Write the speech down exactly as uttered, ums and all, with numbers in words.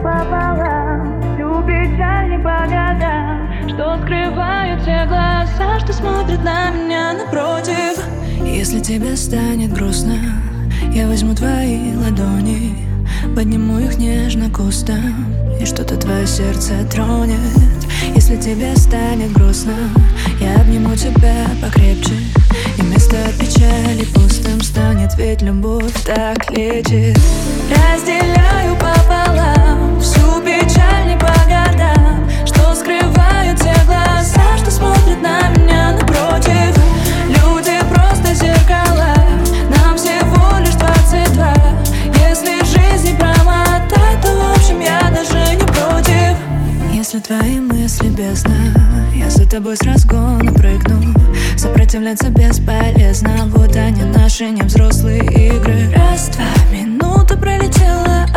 пополам, всю печаль не по годам, что скрывают те глаза, что смотрят на меня напротив. Если тебе станет грустно, я возьму твои ладони, подниму их нежно к устам, и что-то твое сердце тронет. Если тебе станет грустно, я обниму тебя покрепче, и место от печали пустым станет, ведь любовь так лечит. Разделяю пополам всю печаль не по годам, что скрывают те глаза, что смотрят на меня напротив. Люди просто зеркала, нам всего лишь двадцать два. Если жизнь не промотать, то в общем я даже не против. Если твои мысли бездна, я за тобой с разгона прыгну. Сопротивляться бесполезно, вот они наши невзрослые игры. Раз, два, минута пролетела,